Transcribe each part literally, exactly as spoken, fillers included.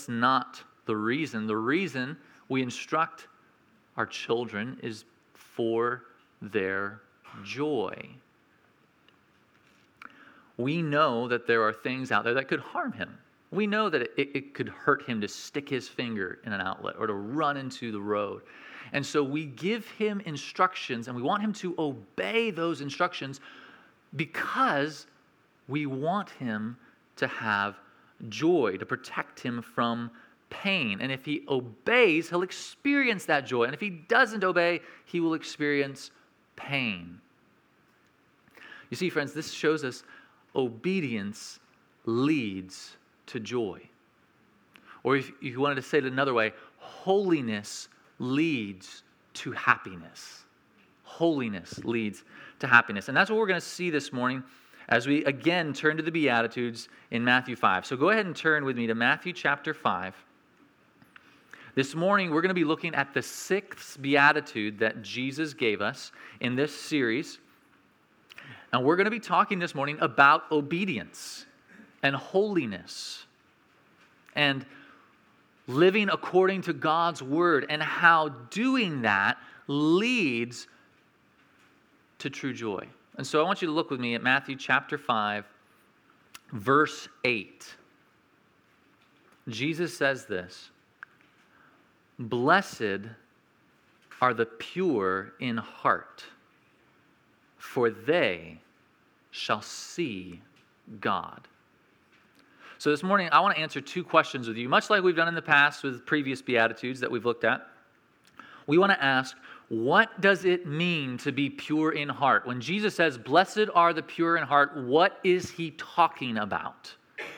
that's not the reason. The reason we instruct our children is for their joy. We know that there are things out there that could harm him. We know that it, it could hurt him to stick his finger in an outlet or to run into the road. And so we give him instructions, and we want him to obey those instructions because we want him to have joy, to protect him from pain. And if he obeys, he'll experience that joy. And if he doesn't obey, he will experience pain. You see, friends, this shows us obedience leads to joy. Or if you wanted to say it another way, holiness leads to happiness. Holiness leads to happiness. And that's what we're going to see this morning as we again turn to the Beatitudes in Matthew five. So go ahead and turn with me to Matthew chapter five. This morning we're going to be looking at the sixth Beatitude that Jesus gave us in this series. And we're going to be talking this morning about obedience and holiness and living according to God's word and how doing that leads to true joy. And so I want you to look with me at Matthew chapter five, verse eight. Jesus says this, "Blessed are the pure in heart, for they shall see God." So this morning, I want to answer two questions with you, much like we've done in the past with previous Beatitudes that we've looked at. We want to ask, what does it mean to be pure in heart? When Jesus says, "Blessed are the pure in heart," what is he talking about?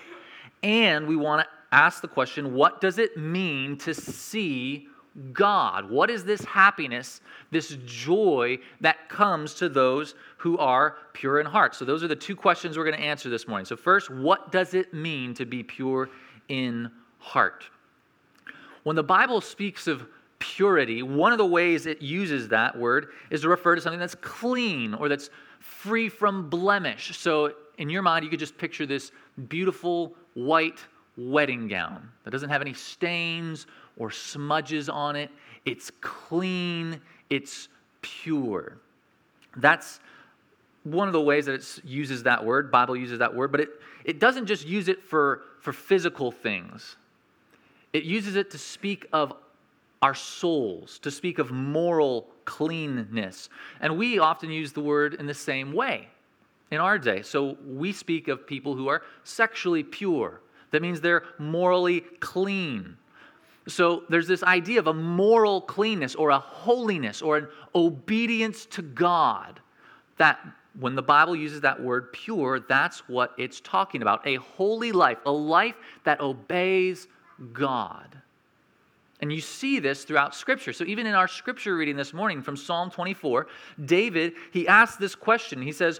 And we want to ask the question, what does it mean to see God? What is this happiness, this joy that comes to those who are pure in heart? So those are the two questions we're going to answer this morning. So first, what does it mean to be pure in heart? When the Bible speaks of purity, one of the ways it uses that word is to refer to something that's clean or that's free from blemish. So in your mind, you could just picture this beautiful white wedding gown that doesn't have any stains or smudges on it. It's clean, it's pure. That's one of the ways that it uses that word. Bible uses that word, but it, it doesn't just use it for, for physical things. It uses it to speak of our souls, to speak of moral cleanness. And we often use the word in the same way in our day. So we speak of people who are sexually pure. That means they're morally clean. So there's this idea of a moral cleanness or a holiness or an obedience to God that when the Bible uses that word pure, that's what it's talking about. A holy life, a life that obeys God. And you see this throughout Scripture. So even in our Scripture reading this morning from Psalm twenty-four, David, he asks this question. He says,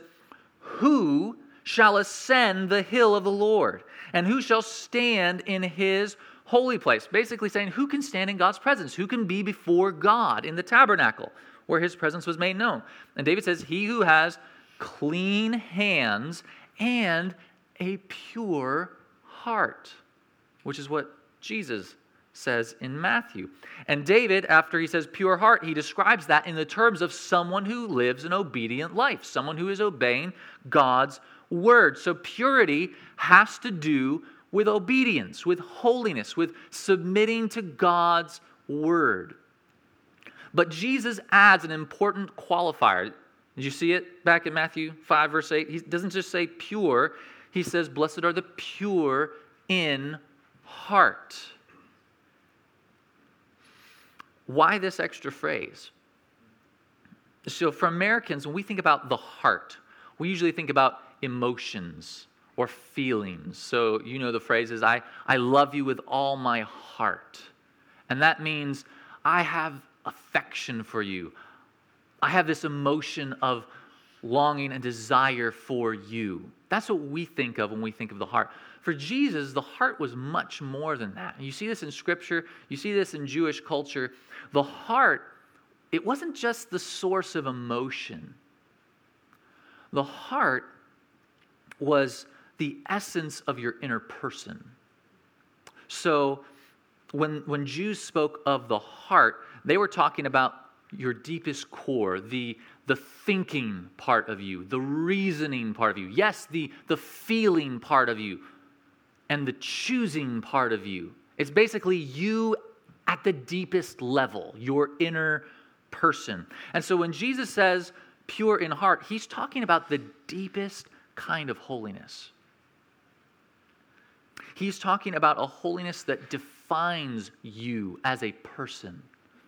"Who shall ascend the hill of the Lord? And who shall stand in his holy place?" Basically saying, who can stand in God's presence? Who can be before God in the tabernacle where his presence was made known? And David says, "He who has clean hands and a pure heart," which is what Jesus says in Matthew. And David, after he says pure heart, he describes that in the terms of someone who lives an obedient life, someone who is obeying God's word. So purity has to do with obedience, with holiness, with submitting to God's word. But Jesus adds an important qualifier. Did you see it back in Matthew five, verse eight? He doesn't just say pure. He says, "Blessed are the pure in heart." Why this extra phrase? So for Americans, when we think about the heart, we usually think about emotions or feelings. So you know the phrase is, I, I love you with all my heart. And that means I have affection for you. I have this emotion of longing and desire for you. That's what we think of when we think of the heart. For Jesus, the heart was much more than that. You see this in Scripture. You see this in Jewish culture. The heart, it wasn't just the source of emotion. The heart was the essence of your inner person. So when, when Jews spoke of the heart, they were talking about your deepest core, the, the thinking part of you, the reasoning part of you. Yes, the, the feeling part of you, and the choosing part of you. It's basically you at the deepest level, your inner person. And so when Jesus says pure in heart, he's talking about the deepest kind of holiness. He's talking about a holiness that defines you as a person,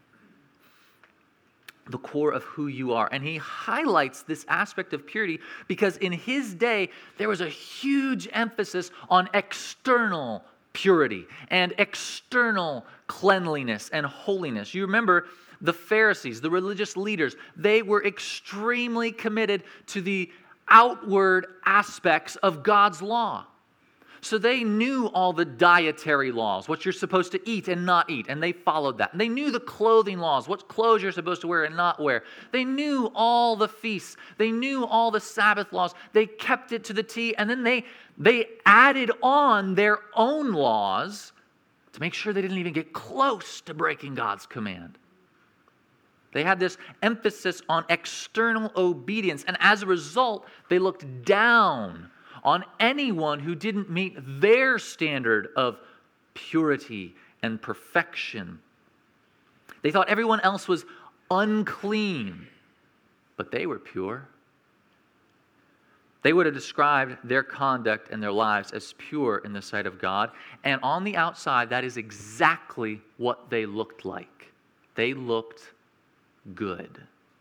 the core of who you are. And he highlights this aspect of purity because in his day, there was a huge emphasis on external purity and external cleanliness and holiness. You remember the Pharisees, the religious leaders, they were extremely committed to the outward aspects of God's law. So they knew all the dietary laws, what you're supposed to eat and not eat, and they followed that. And they knew the clothing laws, what clothes you're supposed to wear and not wear. They knew all the feasts. They knew all the Sabbath laws. They kept it to the T, and then they, they added on their own laws to make sure they didn't even get close to breaking God's command. They had this emphasis on external obedience, and as a result, they looked down on anyone who didn't meet their standard of purity and perfection. They thought everyone else was unclean, but they were pure. They would have described their conduct and their lives as pure in the sight of God, and on the outside, that is exactly what they looked like. They looked good.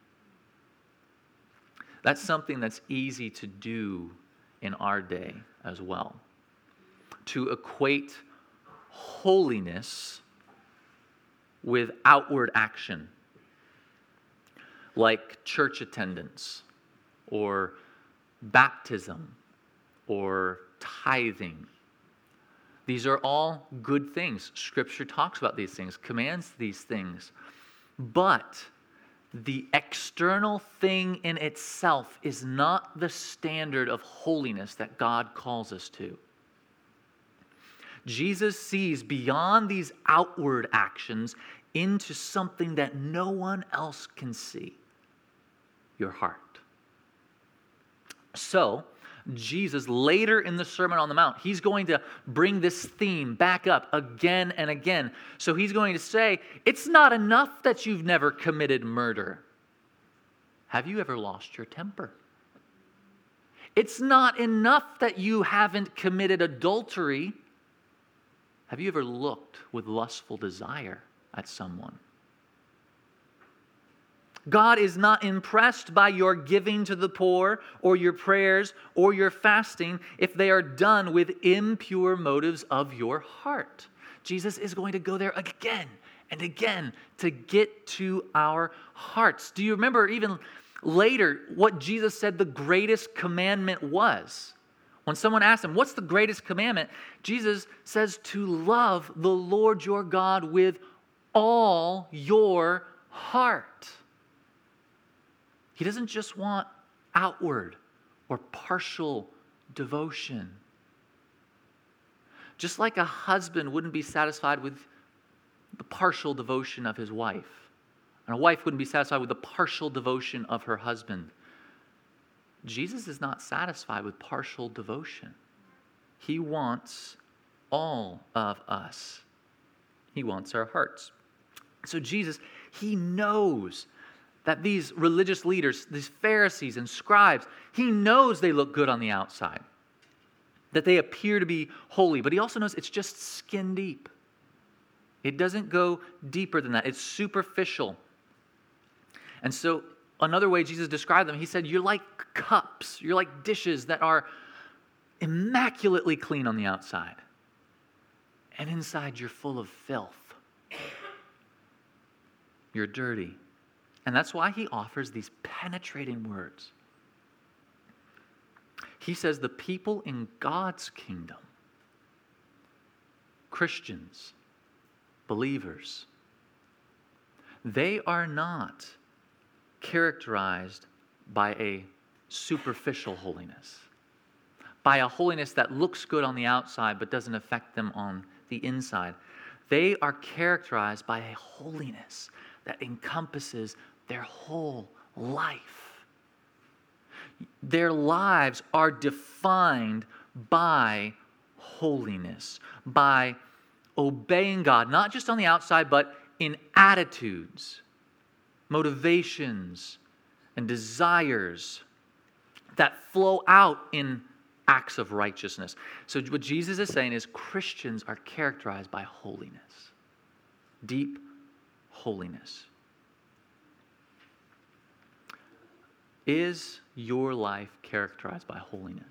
That's something that's easy to do in our day as well. To equate holiness with outward action, like church attendance, or baptism, or tithing. These are all good things. Scripture talks about these things, commands these things. But the external thing in itself is not the standard of holiness that God calls us to. Jesus sees beyond these outward actions into something that no one else can see: your heart. So, Jesus, later in the Sermon on the Mount, he's going to bring this theme back up again and again. So he's going to say, it's not enough that you've never committed murder. Have you ever lost your temper? It's not enough that you haven't committed adultery. Have you ever looked with lustful desire at someone? God is not impressed by your giving to the poor or your prayers or your fasting if they are done with impure motives of your heart. Jesus is going to go there again and again to get to our hearts. Do you remember even later what Jesus said the greatest commandment was? When someone asked him, what's the greatest commandment? Jesus says to love the Lord your God with all your heart. He doesn't just want outward or partial devotion. Just like a husband wouldn't be satisfied with the partial devotion of his wife, and a wife wouldn't be satisfied with the partial devotion of her husband, Jesus is not satisfied with partial devotion. He wants all of us. He wants our hearts. So Jesus, he knows that these religious leaders, these Pharisees and scribes, he knows they look good on the outside, that they appear to be holy, but he also knows it's just skin deep. It doesn't go deeper than that. It's superficial. And so another way Jesus described them, he said, you're like cups, you're like dishes that are immaculately clean on the outside, and inside you're full of filth. You're dirty. And that's why he offers these penetrating words. He says the people in God's kingdom, Christians, believers, they are not characterized by a superficial holiness, by a holiness that looks good on the outside but doesn't affect them on the inside. They are characterized by a holiness that encompasses their whole life. Their lives are defined by holiness, by obeying God, not just on the outside, but in attitudes, motivations, and desires that flow out in acts of righteousness. So what Jesus is saying is Christians are characterized by holiness, deep holiness. Is your life characterized by holiness?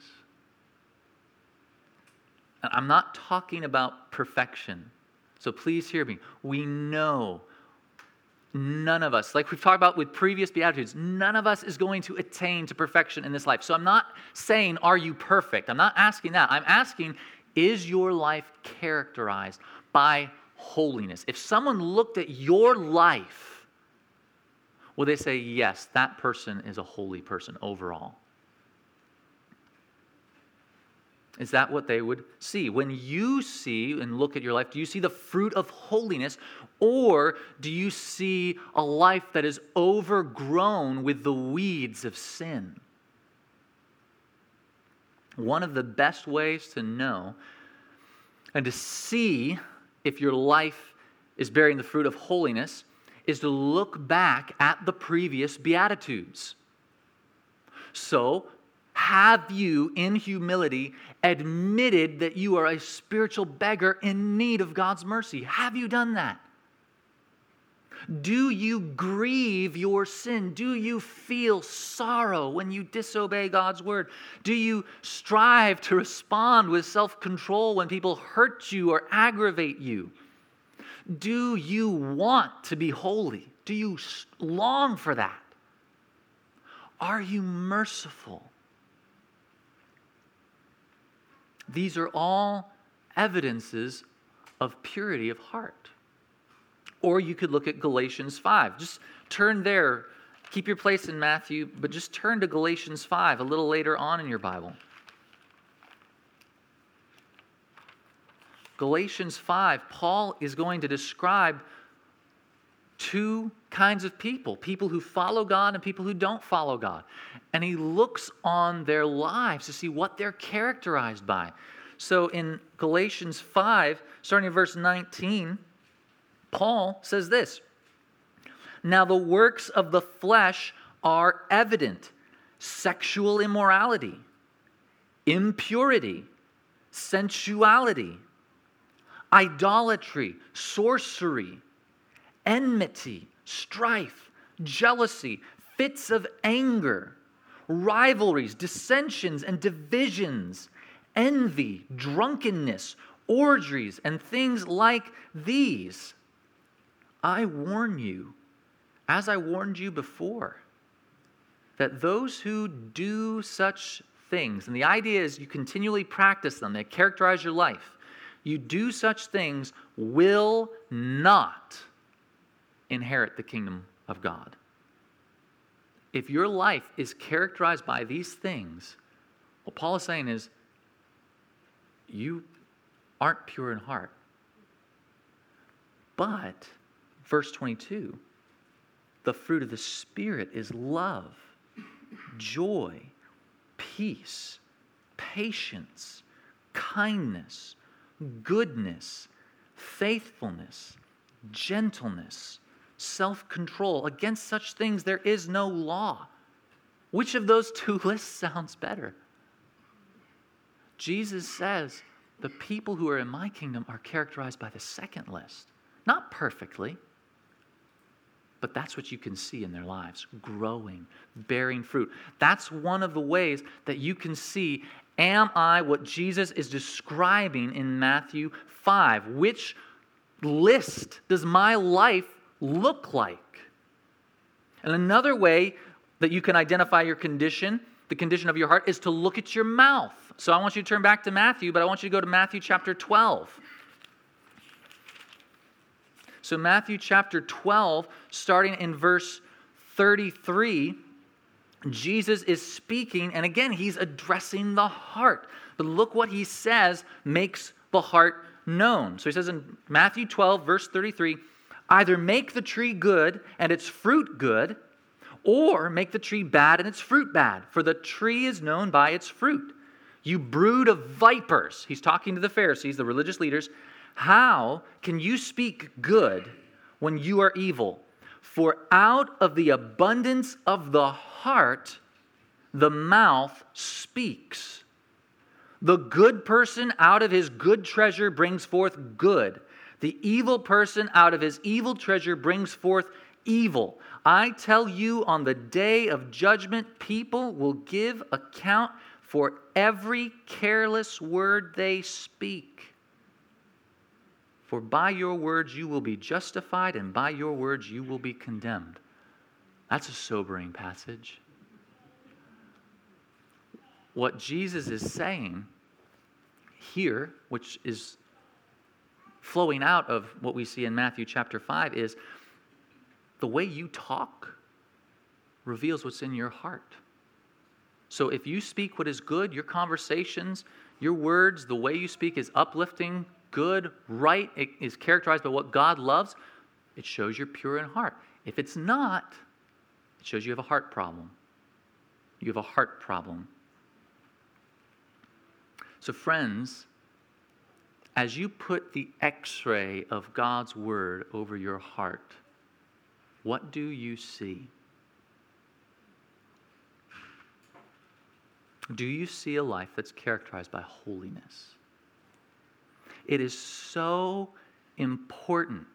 And I'm not talking about perfection, so please hear me. We know none of us, like we've talked about with previous Beatitudes, none of us is going to attain to perfection in this life. So I'm not saying, are you perfect? I'm not asking that. I'm asking, is your life characterized by holiness? If someone looked at your life, will they say, yes, that person is a holy person overall? Is that what they would see? When you see and look at your life, do you see the fruit of holiness, or do you see a life that is overgrown with the weeds of sin? One of the best ways to know and to see if your life is bearing the fruit of holiness is to look back at the previous Beatitudes. So, have you, in humility, admitted that you are a spiritual beggar in need of God's mercy? Have you done that? Do you grieve your sin? Do you feel sorrow when you disobey God's word? Do you strive to respond with self-control when people hurt you or aggravate you? Do you want to be holy? Do you long for that? Are you merciful? These are all evidences of purity of heart. Or you could look at Galatians five. Just turn there. Keep your place in Matthew, but just turn to Galatians five a little later on in your Bible. Galatians five, Paul is going to describe two kinds of people, people who follow God and people who don't follow God. And he looks on their lives to see what they're characterized by. So in Galatians five, starting in verse nineteen, Paul says this, "Now the works of the flesh are evident: sexual immorality, impurity, sensuality, idolatry, sorcery, enmity, strife, jealousy, fits of anger, rivalries, dissensions, and divisions, envy, drunkenness, orgies, and things like these. I warn you, as I warned you before, that those who do such things," and the idea is you continually practice them, they characterize your life, you do such things will not inherit the kingdom of God. If your life is characterized by these things, what Paul is saying is, you aren't pure in heart. But, verse twenty-two, the fruit of the Spirit is love, joy, peace, patience, kindness, goodness, faithfulness, gentleness, self-control. Against such things there is no law. Which of those two lists sounds better? Jesus says the people who are in my kingdom are characterized by the second list. Not perfectly, but that's what you can see in their lives, growing, bearing fruit. That's one of the ways that you can see, am I what Jesus is describing in Matthew five? Which list does my life look like? And another way that you can identify your condition, the condition of your heart, is to look at your mouth. So I want you to turn back to Matthew, but I want you to go to Matthew chapter twelve. So Matthew chapter twelve, starting in verse thirty-three, Jesus is speaking, and again, he's addressing the heart. But look what he says makes the heart known. So he says in Matthew twelve, verse thirty-three, either make the tree good and its fruit good, or make the tree bad and its fruit bad, for the tree is known by its fruit. You brood of vipers. He's talking to the Pharisees, the religious leaders. How can you speak good when you are evil? For out of the abundance of the heart, the mouth speaks. The good person out of his good treasure brings forth good. The evil person out of his evil treasure brings forth evil. I tell you, on the day of judgment, people will give account for every careless word they speak. For by your words you will be justified, and by your words you will be condemned. That's a sobering passage. What Jesus is saying here, which is flowing out of what we see in Matthew chapter five, is the way you talk reveals what's in your heart. So if you speak what is good, your conversations, your words, the way you speak is uplifting, good, right, it is characterized by what God loves, it shows you're pure in heart. If it's not, it shows you have a heart problem. You have a heart problem. So friends, as you put the x-ray of God's word over your heart, what do you see? Do you see a life that's characterized by holiness? It is so important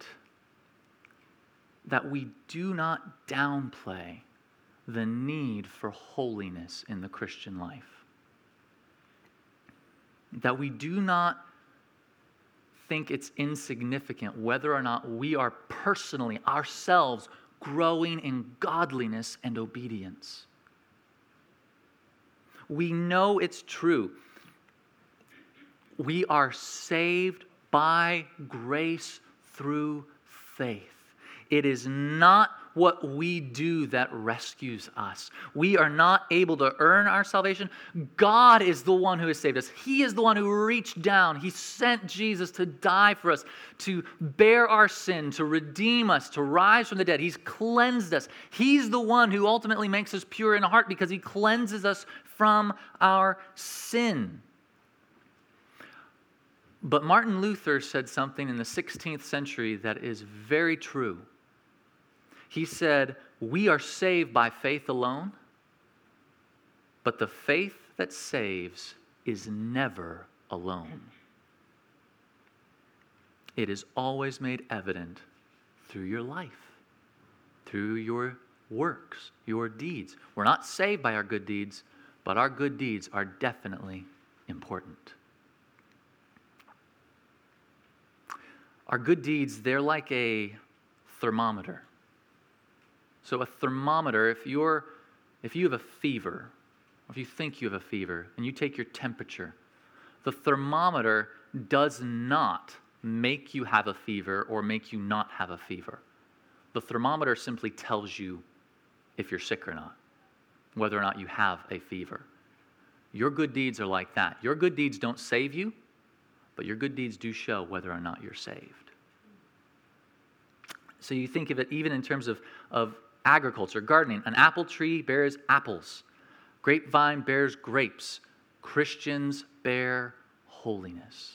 that we do not downplay the need for holiness in the Christian life. That we do not think it's insignificant whether or not we are personally, ourselves, growing in godliness and obedience. We know it's true. We are saved by grace through faith. It is not what we do that rescues us. We are not able to earn our salvation. God is the one who has saved us. He is the one who reached down. He sent Jesus to die for us, to bear our sin, to redeem us, to rise from the dead. He's cleansed us. He's the one who ultimately makes us pure in heart because he cleanses us from our sin. But Martin Luther said something in the sixteenth century that is very true. He said, we are saved by faith alone, but the faith that saves is never alone. It is always made evident through your life, through your works, your deeds. We're not saved by our good deeds, but our good deeds are definitely important. Our good deeds, they're like a thermometer. So a thermometer, if you're, if you have a fever, or if you think you have a fever, and you take your temperature, the thermometer does not make you have a fever or make you not have a fever. The thermometer simply tells you if you're sick or not, whether or not you have a fever. Your good deeds are like that. Your good deeds don't save you, but your good deeds do show whether or not you're saved. So you think of it even in terms of, of agriculture, gardening. An apple tree bears apples. Grapevine bears grapes. Christians bear holiness.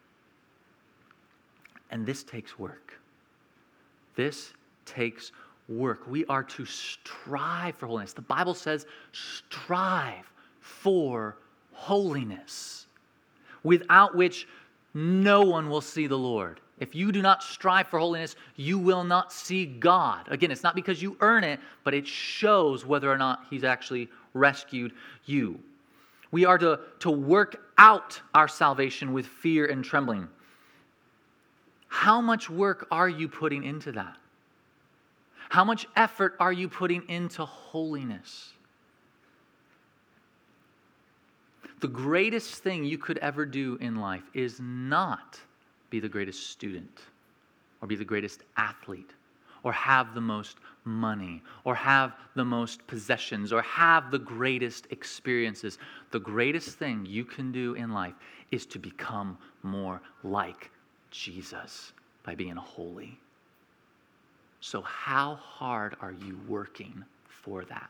And this takes work. This takes work. We are to strive for holiness. The Bible says strive for holiness, without which no one will see the Lord. If you do not strive for holiness, you will not see God. Again, it's not because you earn it, but it shows whether or not he's actually rescued you. We are to, to work out our salvation with fear and trembling. How much work are you putting into that? How much effort are you putting into holiness? The greatest thing you could ever do in life is not be the greatest student, or be the greatest athlete, or have the most money, or have the most possessions, or have the greatest experiences. The greatest thing you can do in life is to become more like Jesus by being holy. So how hard are you working for that?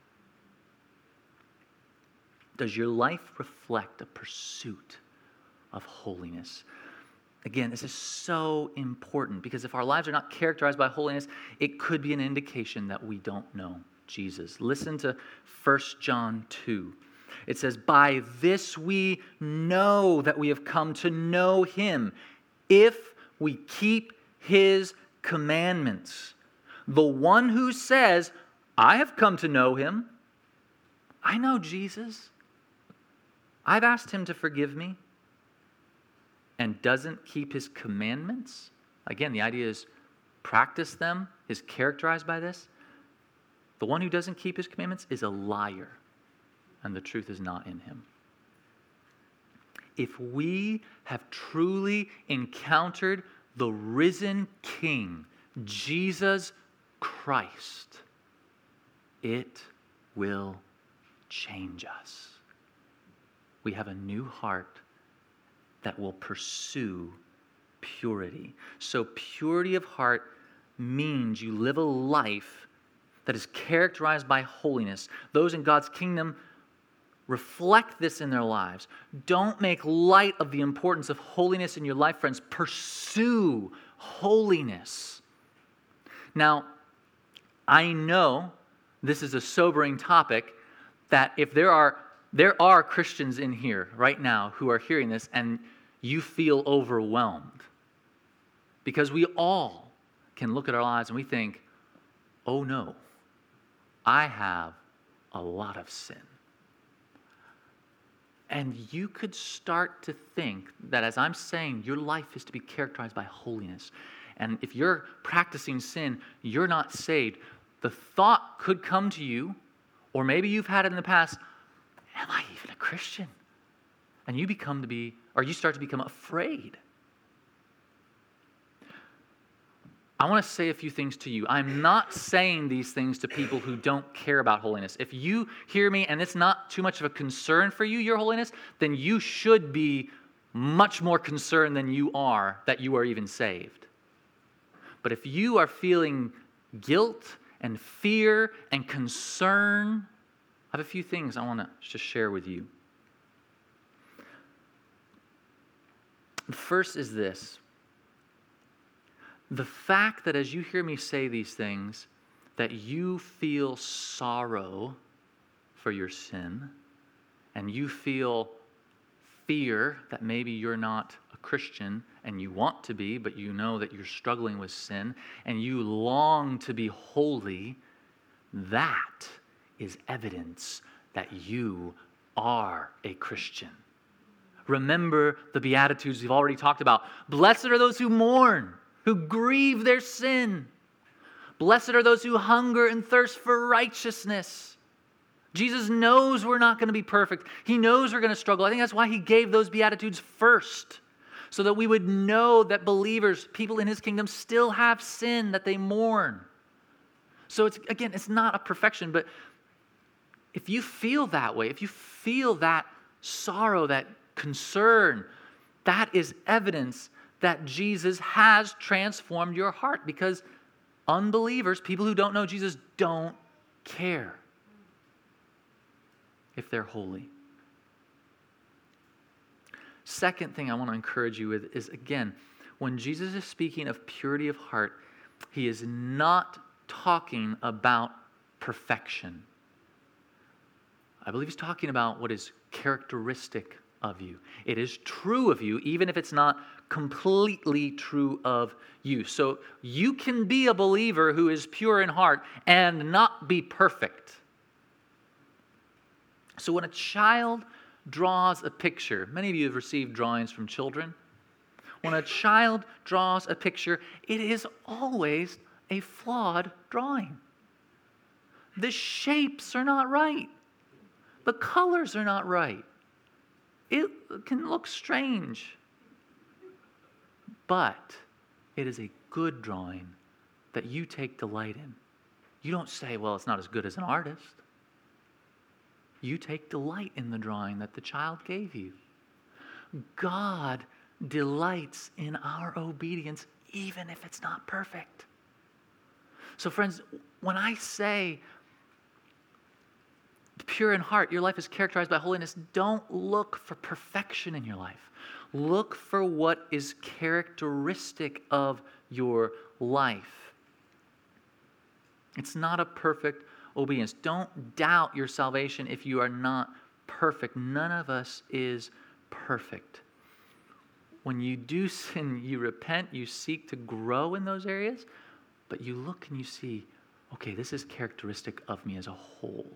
Does your life reflect a pursuit of holiness? Again, this is so important because if our lives are not characterized by holiness, it could be an indication that we don't know Jesus. Listen to First John two. It says, "By this we know that we have come to know him, if we keep his commandments. The one who says, 'I have come to know him,' I know Jesus. I've asked him to forgive me," and doesn't keep his commandments, again, the idea is practice them, is characterized by this. The one who doesn't keep his commandments is a liar, and the truth is not in him. If we have truly encountered the risen King, Jesus Christ, it will change us. We have a new heart that will pursue purity. So purity of heart means you live a life that is characterized by holiness. Those in God's kingdom reflect this in their lives. Don't make light of the importance of holiness in your life, friends. Pursue holiness. Now, I know this is a sobering topic, that if there are there are Christians in here right now who are hearing this and you feel overwhelmed. Because we all can look at our lives and we think, oh no, I have a lot of sin. And you could start to think that as I'm saying, your life is to be characterized by holiness. And if you're practicing sin, you're not saved. The thought could come to you, or maybe you've had it in the past, am I even a Christian? And you become to be, or you start to become afraid. I want to say a few things to you. I'm not saying these things to people who don't care about holiness. If you hear me and it's not too much of a concern for you, your holiness, then you should be much more concerned than you are that you are even saved. But if you are feeling guilt and fear and concern, I have a few things I want to just share with you. The first is this. The fact that as you hear me say these things, that you feel sorrow for your sin, and you feel fear that maybe you're not a Christian and you want to be, but you know that you're struggling with sin, and you long to be holy, that is evidence that you are a Christian. Remember the Beatitudes we've already talked about. Blessed are those who mourn, who grieve their sin. Blessed are those who hunger and thirst for righteousness. Jesus knows we're not going to be perfect. He knows we're going to struggle. I think that's why he gave those Beatitudes first, so that we would know that believers, people in his kingdom, still have sin that they mourn. So it's, again, it's not a perfection, but if you feel that way, if you feel that sorrow, that concern, that is evidence that Jesus has transformed your heart, because unbelievers, people who don't know Jesus, don't care if they're holy. Second thing I want to encourage you with is, again, when Jesus is speaking of purity of heart, he is not talking about perfection. I believe he's talking about what is characteristic of you. It is true of you, even if it's not completely true of you. So you can be a believer who is pure in heart and not be perfect. So when a child draws a picture, many of you have received drawings from children. When a child draws a picture, it is always a flawed drawing. The shapes are not right. The colors are not right. It can look strange. But it is a good drawing that you take delight in. You don't say, well, it's not as good as an artist. You take delight in the drawing that the child gave you. God delights in our obedience, even if it's not perfect. So friends, when I say pure in heart, your life is characterized by holiness, don't look for perfection in your life. Look for what is characteristic of your life. It's not a perfect obedience. Don't doubt your salvation if you are not perfect. None of us is perfect. When you do sin, you repent, you seek to grow in those areas, but you look and you see, okay, this is characteristic of me as a whole.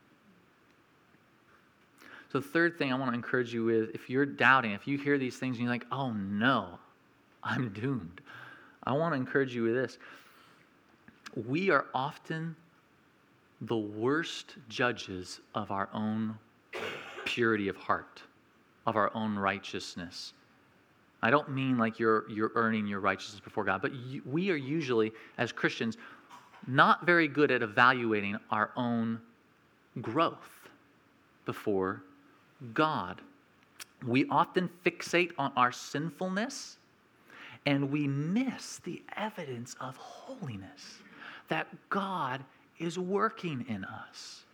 So the third thing I want to encourage you with, if you're doubting, if you hear these things and you're like, oh no, I'm doomed, I want to encourage you with this. We are often the worst judges of our own purity of heart, of our own righteousness. I don't mean like you're you're earning your righteousness before God, but you, we are usually, as Christians, not very good at evaluating our own growth before God. We often fixate on our sinfulness, and we miss the evidence of holiness that God is working in us.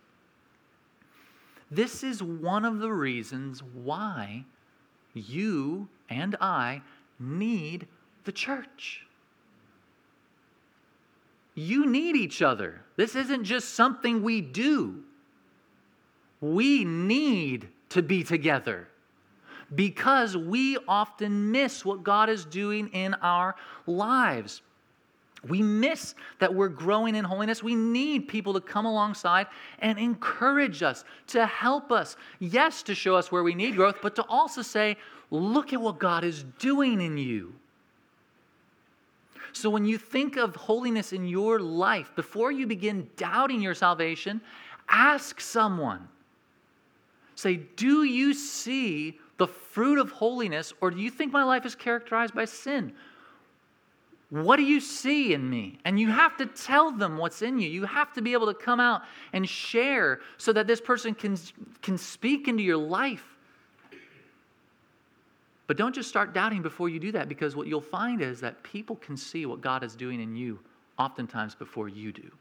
This is one of the reasons why you and I need the church. You need each other. This isn't just something we do. We need to be together because we often miss what God is doing in our lives. We miss that we're growing in holiness. We need people to come alongside and encourage us, to help us. Yes, to show us where we need growth, but to also say, look at what God is doing in you. So when you think of holiness in your life, before you begin doubting your salvation, ask someone. Say, do you see the fruit of holiness, or do you think my life is characterized by sin? What do you see in me? And you have to tell them what's in you. You have to be able to come out and share so that this person can, can speak into your life. But don't just start doubting before you do that, because what you'll find is that people can see what God is doing in you oftentimes before you do.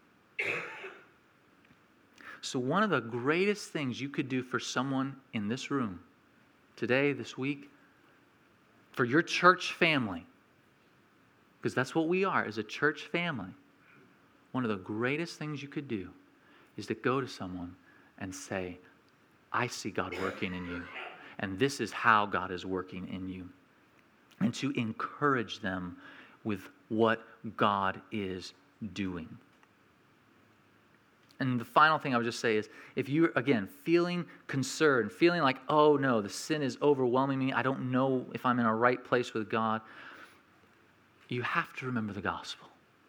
So one of the greatest things you could do for someone in this room today, this week, for your church family, because that's what we are as a church family, one of the greatest things you could do is to go to someone and say, I see God working in you, and this is how God is working in you. And to encourage them with what God is doing. And the final thing I would just say is, if you're, again, feeling concerned, feeling like, oh no, the sin is overwhelming me, I don't know if I'm in a right place with God, you have to remember the gospel.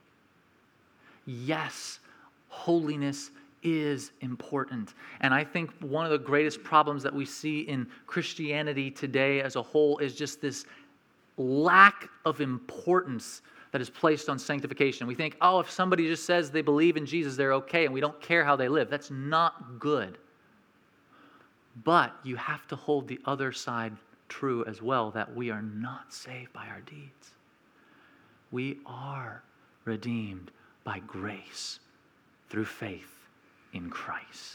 Yes, holiness is important. And I think one of the greatest problems that we see in Christianity today as a whole is just this lack of importance that is placed on sanctification. We think, oh, if somebody just says they believe in Jesus, they're okay, and we don't care how they live. That's not good. But you have to hold the other side true as well, that we are not saved by our deeds. We are redeemed by grace through faith in Christ.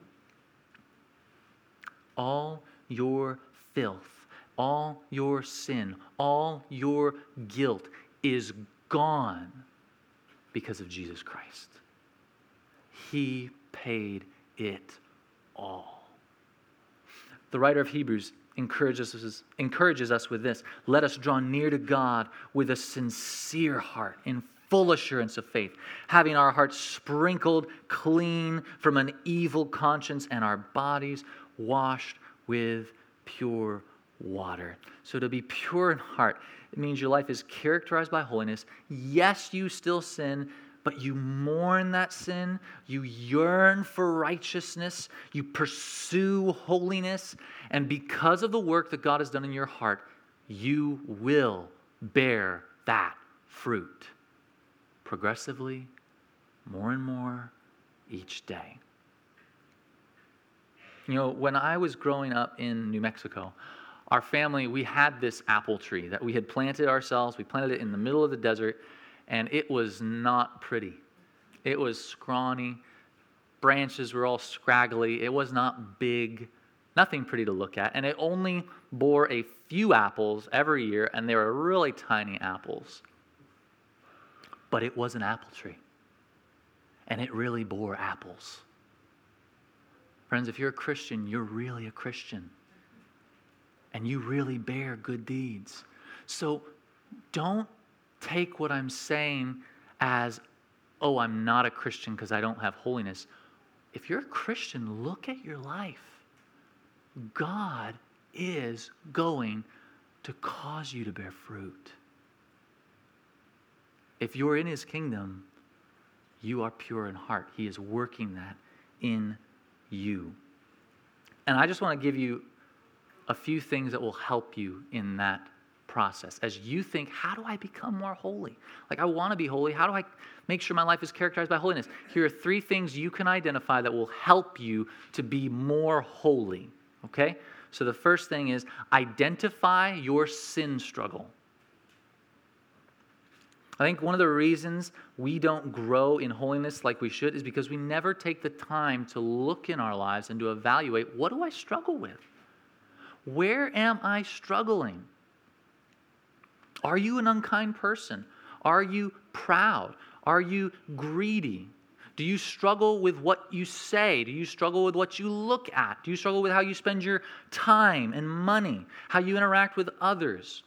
All your filth, all your sin, all your guilt is gone because of Jesus Christ. He paid it all. The writer of Hebrews encourages us, encourages us with this. Let us draw near to God with a sincere heart, in full assurance of faith, having our hearts sprinkled clean from an evil conscience and our bodies washed with pure water. So to be pure in heart, it means your life is characterized by holiness. Yes, you still sin, but you mourn that sin. You yearn for righteousness. You pursue holiness. And because of the work that God has done in your heart, you will bear that fruit progressively, more and more each day. You know, when I was growing up in New Mexico, our family, we had this apple tree that we had planted ourselves. We planted it in the middle of the desert, and it was not pretty. It was scrawny. Branches were all scraggly. It was not big. Nothing pretty to look at. And it only bore a few apples every year, and they were really tiny apples. But it was an apple tree. And it really bore apples. Friends, if you're a Christian, you're really a Christian. And you really bear good deeds. So don't take what I'm saying as, oh, I'm not a Christian because I don't have holiness. If you're a Christian, look at your life. God is going to cause you to bear fruit. If you're in His kingdom, you are pure in heart. He is working that in you. And I just want to give you a few things that will help you in that process. As you think, how do I become more holy? Like, I want to be holy. How do I make sure my life is characterized by holiness? Here are three things you can identify that will help you to be more holy. Okay? So the first thing is identify your sin struggle. I think one of the reasons we don't grow in holiness like we should is because we never take the time to look in our lives and to evaluate, what do I struggle with? Where am I struggling? Are you an unkind person? Are you proud? Are you greedy? Do you struggle with what you say? Do you struggle with what you look at? Do you struggle with how you spend your time and money? How you interact with others?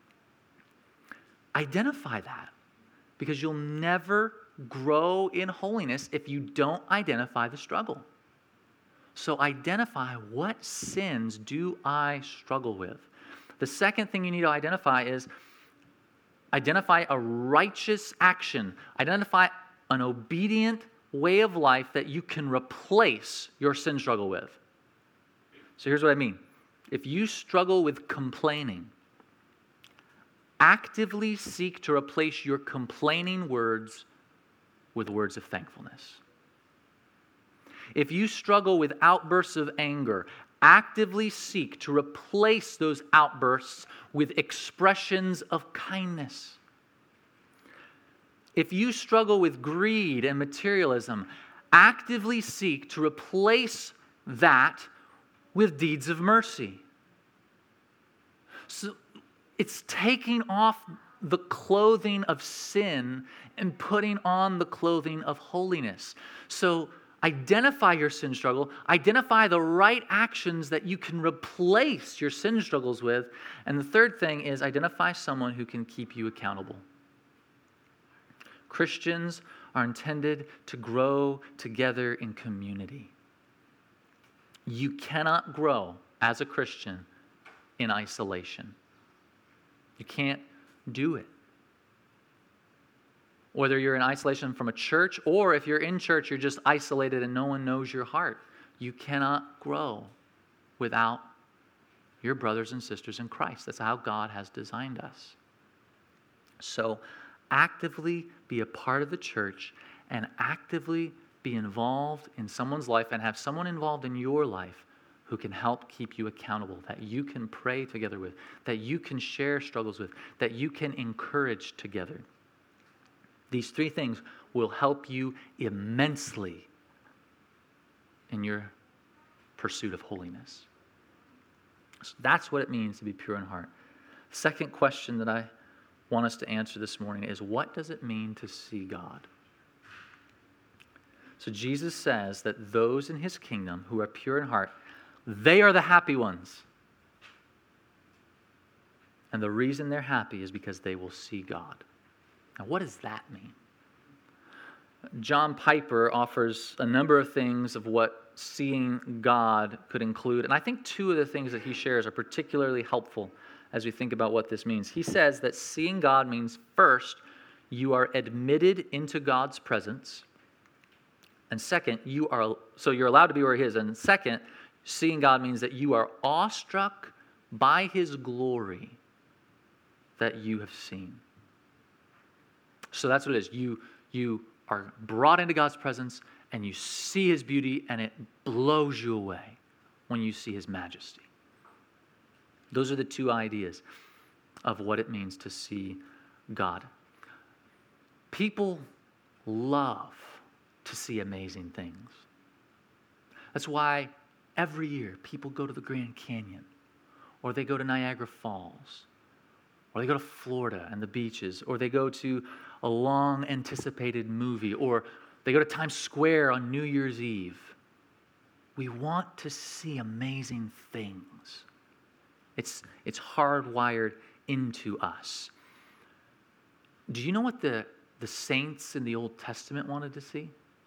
Identify that. Because you'll never grow in holiness if you don't identify the struggle. So identify, what sins do I struggle with? The second thing you need to identify is identify a righteous action. Identify an obedient way of life that you can replace your sin struggle with. So here's what I mean. If you struggle with complaining, actively seek to replace your complaining words with words of thankfulness. If you struggle with outbursts of anger, actively seek to replace those outbursts with expressions of kindness. If you struggle with greed and materialism, actively seek to replace that with deeds of mercy. So it's taking off the clothing of sin and putting on the clothing of holiness. So identify your sin struggle. Identify the right actions that you can replace your sin struggles with. And the third thing is identify someone who can keep you accountable. Christians are intended to grow together in community. You cannot grow as a Christian in isolation. You can't do it. Whether you're in isolation from a church, or if you're in church, you're just isolated and no one knows your heart. You cannot grow without your brothers and sisters in Christ. That's how God has designed us. So actively be a part of the church and actively be involved in someone's life and have someone involved in your life who can help keep you accountable, that you can pray together with, that you can share struggles with, that you can encourage together. These three things will help you immensely in your pursuit of holiness. So that's what it means to be pure in heart. Second question that I want us to answer this morning is, what does it mean to see God? So Jesus says that those in His kingdom who are pure in heart, they are the happy ones. And the reason they're happy is because they will see God. Now, what does that mean? John Piper offers a number of things of what seeing God could include. And I think two of the things that he shares are particularly helpful as we think about what this means. He says that seeing God means, first, you are admitted into God's presence. And second, you are so you're allowed to be where He is. And second, seeing God means that you are awestruck by His glory that you have seen. So that's what it is. You, you are brought into God's presence and you see His beauty and it blows you away when you see His majesty. Those are the two ideas of what it means to see God. People love to see amazing things. That's why every year people go to the Grand Canyon, or they go to Niagara Falls, or they go to Florida and the beaches, or they go to a long anticipated movie, or they go to Times Square on New Year's Eve. We want to see amazing things. It's, it's hardwired into us. Do you know what the, the saints in the Old Testament wanted to see?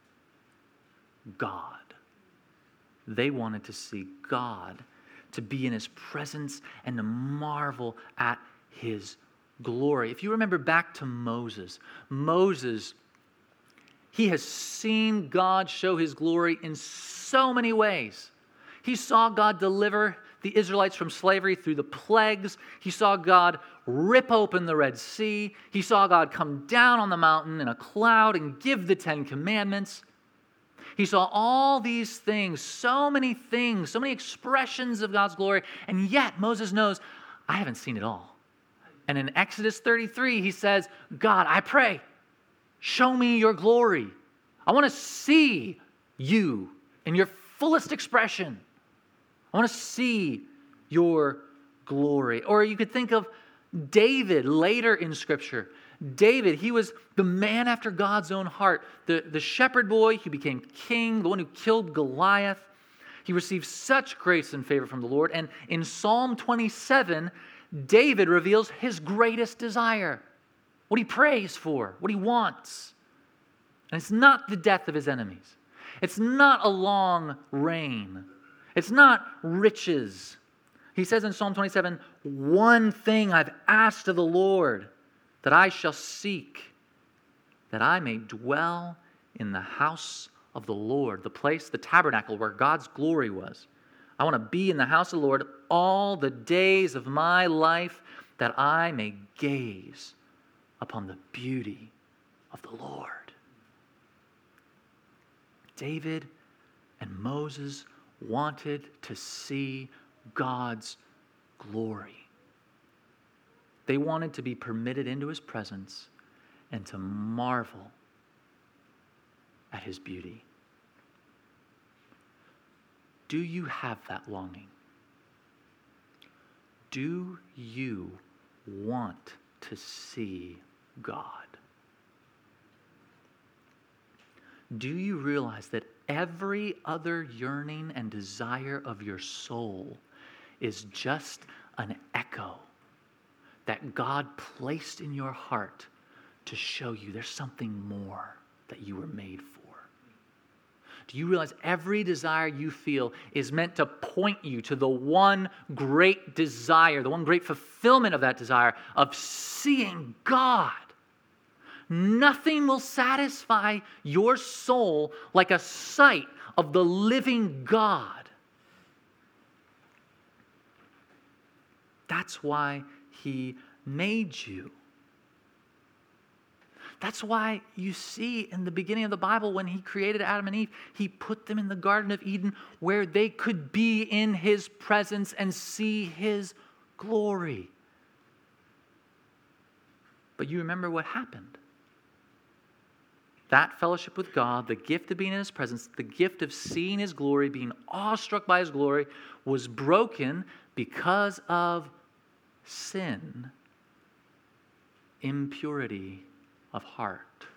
God. They wanted to see God, to be in His presence and to marvel at His glory. If you remember back to Moses, Moses, he has seen God show His glory in so many ways. He saw God deliver the Israelites from slavery through the plagues. He saw God rip open the Red Sea. He saw God come down on the mountain in a cloud and give the Ten Commandments. He saw all these things, so many things, so many expressions of God's glory, and yet Moses knows, I haven't seen it all. And in Exodus thirty-three, he says, God, I pray, show me your glory. I want to see you in your fullest expression. I want to see your glory. Or you could think of David later in Scripture. David, he was the man after God's own heart, the, the shepherd boy who became king, the one who killed Goliath. He received such grace and favor from the Lord. And in Psalm twenty-seven, David reveals his greatest desire, what he prays for, what he wants. And it's not the death of his enemies. It's not a long reign. It's not riches. He says in Psalm twenty-seven, one thing I've asked of the Lord, that I shall seek, that I may dwell in the house of the Lord, the place, the tabernacle where God's glory was. I want to be in the house of the Lord all the days of my life, that I may gaze upon the beauty of the Lord. David and Moses wanted to see God's glory. They wanted to be permitted into His presence and to marvel at His beauty. Do you have that longing? Do you want to see God? Do you realize that every other yearning and desire of your soul is just an echo that God placed in your heart to show you there's something more that you were made for? Do you realize every desire you feel is meant to point you to the one great desire, the one great fulfillment of that desire of seeing God? Nothing will satisfy your soul like a sight of the living God. That's why He made you. That's why you see in the beginning of the Bible when He created Adam and Eve, He put them in the Garden of Eden where they could be in His presence and see His glory. But you remember what happened. That fellowship with God, the gift of being in His presence, the gift of seeing His glory, being awestruck by His glory, was broken because of sin, impurity of heart.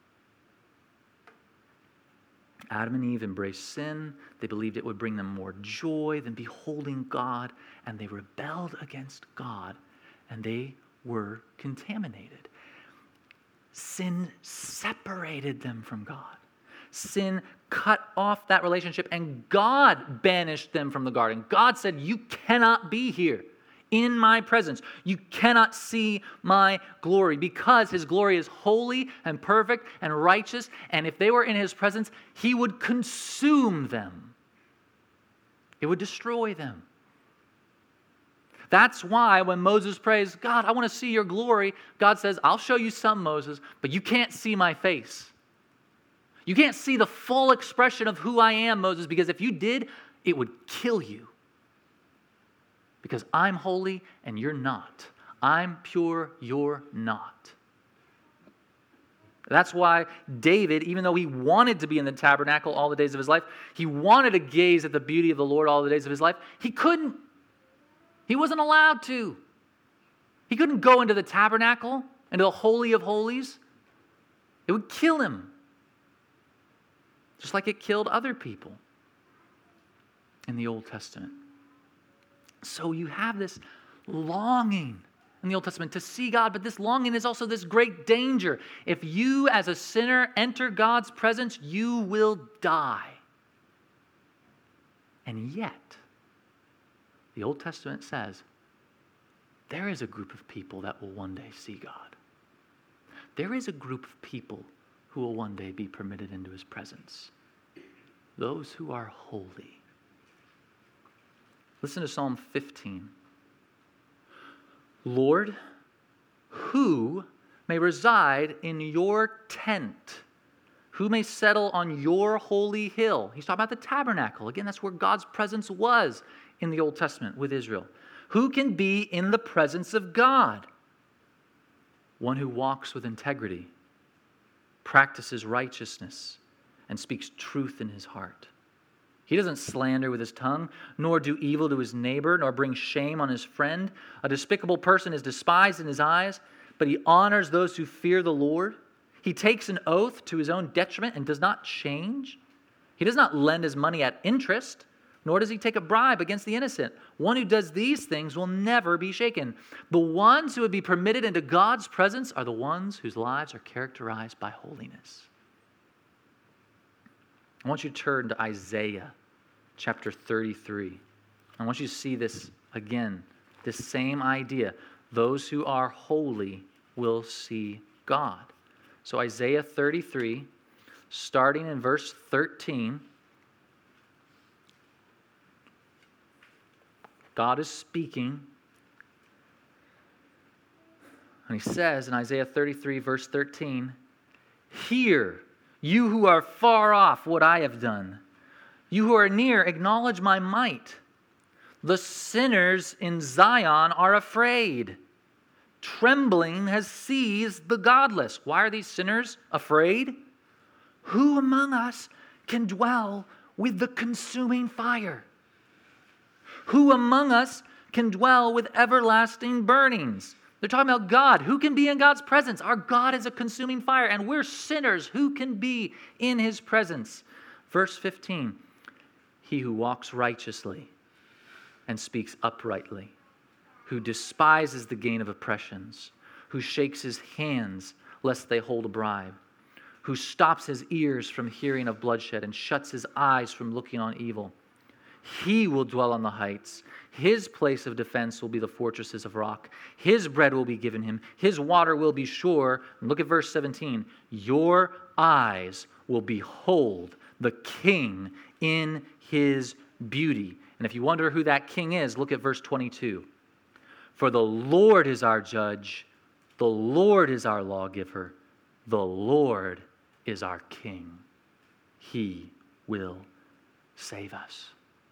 Adam and Eve embraced sin. They believed it would bring them more joy than beholding God, and they rebelled against God, and they were contaminated. Sin separated them from God. Sin cut off that relationship, and God banished them from the garden. God said, you cannot be here in my presence. You cannot see my glory, because His glory is holy and perfect and righteous, and if they were in His presence, He would consume them. It would destroy them. That's why when Moses prays, God, I want to see your glory, God says, I'll show you some, Moses, but you can't see my face. You can't see the full expression of who I am, Moses, because if you did, it would kill you. Because I'm holy and you're not. I'm pure, you're not. That's why David, even though he wanted to be in the tabernacle all the days of his life, he wanted to gaze at the beauty of the Lord all the days of his life, he couldn't. He wasn't allowed to. He couldn't go into the tabernacle, into the Holy of Holies. It would kill him. Just like it killed other people in the Old Testament. So you have this longing in the Old Testament to see God, but this longing is also this great danger. If you as a sinner enter God's presence, you will die. And yet, the Old Testament says, there is a group of people that will one day see God. There is a group of people who will one day be permitted into his presence. Those who are holy. Listen to Psalm fifteen. Lord, who may reside in your tent? Who may settle on your holy hill? He's talking about the tabernacle. Again, that's where God's presence was in the Old Testament with Israel. Who can be in the presence of God? One who walks with integrity, practices righteousness, and speaks truth in his heart. He doesn't slander with his tongue, nor do evil to his neighbor, nor bring shame on his friend. A despicable person is despised in his eyes, but he honors those who fear the Lord. He takes an oath to his own detriment and does not change. He does not lend his money at interest, nor does he take a bribe against the innocent. One who does these things will never be shaken. The ones who would be permitted into God's presence are the ones whose lives are characterized by holiness. I want you to turn to Isaiah chapter thirty-three. I want you to see this again, this same idea. Those who are holy will see God. So Isaiah thirty-three, starting in verse thirteen, God is speaking. And he says in Isaiah thirty-three, verse thirteen, "Hear, you who are far off, what I have done. You who are near, acknowledge my might. The sinners in Zion are afraid. Trembling has seized the godless." Why are these sinners afraid? "Who among us can dwell with the consuming fire? Who among us can dwell with everlasting burnings?" They're talking about God. Who can be in God's presence? Our God is a consuming fire, and we're sinners. Who can be in his presence? Verse fifteen, "He who walks righteously and speaks uprightly, who despises the gain of oppressions, who shakes his hands lest they hold a bribe, who stops his ears from hearing of bloodshed and shuts his eyes from looking on evil. He will dwell on the heights. His place of defense will be the fortresses of rock. His bread will be given him. His water will be sure." And look at verse seventeen. "Your eyes will behold the king in his beauty." And if you wonder who that king is, look at verse twenty-two. "For the Lord is our judge. The Lord is our lawgiver. The Lord is our king. He will save us."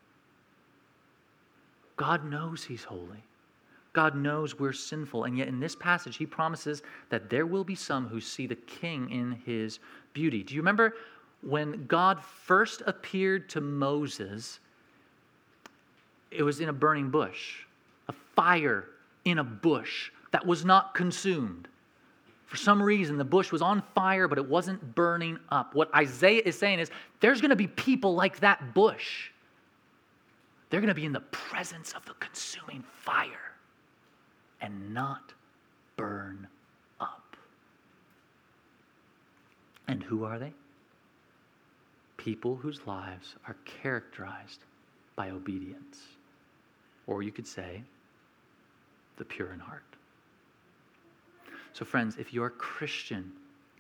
God knows he's holy. God knows we're sinful. And yet in this passage, he promises that there will be some who see the king in his beauty. Do you remember when God first appeared to Moses? It was in a burning bush, a fire in a bush that was not consumed. For some reason, the bush was on fire, but it wasn't burning up. What Isaiah is saying is there's going to be people like that bush. They're going to be in the presence of the consuming fire and not burn up. And who are they? People whose lives are characterized by obedience. Or you could say, the pure in heart. So friends, if you're a Christian,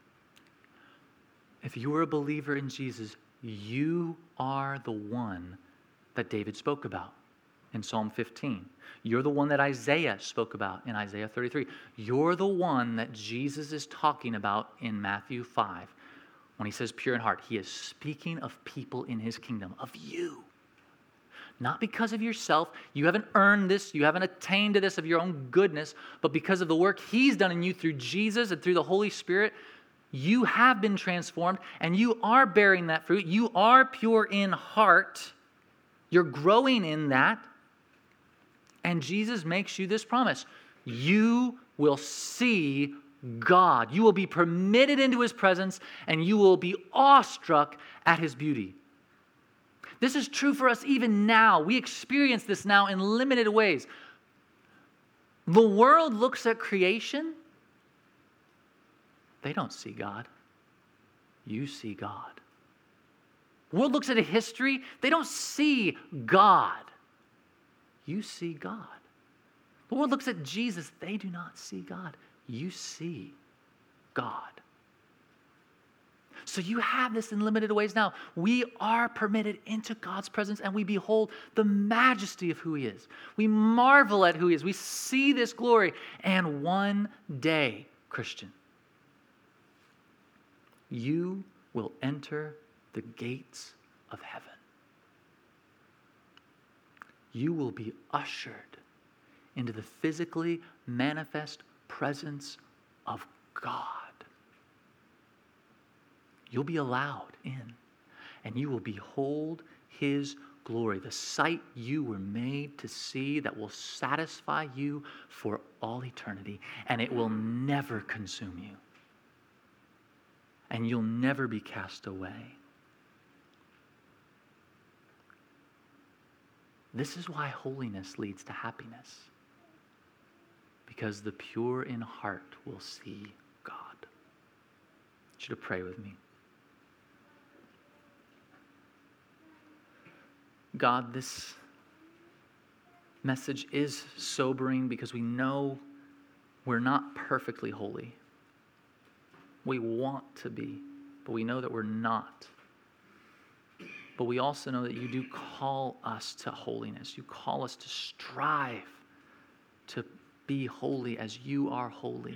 if you're a believer in Jesus, you are the one that David spoke about in Psalm fifteen. You're the one that Isaiah spoke about in Isaiah thirty-three. You're the one that Jesus is talking about in Matthew five. When he says pure in heart, he is speaking of people in his kingdom, of you. Not because of yourself. You haven't earned this. You haven't attained to this of your own goodness, but because of the work He's done in you through Jesus and through the Holy Spirit, you have been transformed and you are bearing that fruit. You are pure in heart. You're growing in that. And Jesus makes you this promise. You will see God. You will be permitted into His presence and you will be awestruck at His beauty. This is true for us even now. We experience this now in limited ways. The world looks at creation. They don't see God. You see God. The world looks at a history. They don't see God. You see God. The world looks at Jesus. They do not see God. You see God. So you have this in limited ways now. We are permitted into God's presence and we behold the majesty of who He is. We marvel at who He is. We see this glory. And one day, Christian, you will enter the gates of heaven. You will be ushered into the physically manifest presence of God. You'll be allowed in, and you will behold His glory, the sight you were made to see that will satisfy you for all eternity, and it will never consume you, and you'll never be cast away. This is why holiness leads to happiness, because the pure in heart will see God. I want you to pray with me. God, this message is sobering because we know we're not perfectly holy. We want to be, but we know that we're not. But we also know that you do call us to holiness. You call us to strive to be holy as you are holy.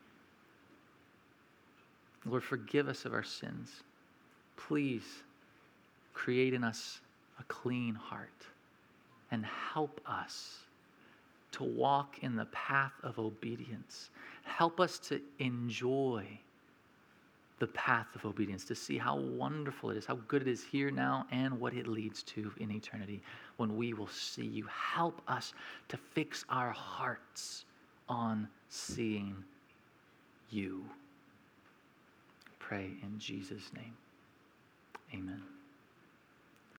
Lord, forgive us of our sins. Please create in us a clean heart and help us to walk in the path of obedience. Help us to enjoy the path of obedience, to see how wonderful it is, how good it is here now, and what it leads to in eternity when we will see you. Help us to fix our hearts on seeing you. Pray in Jesus' name. Amen.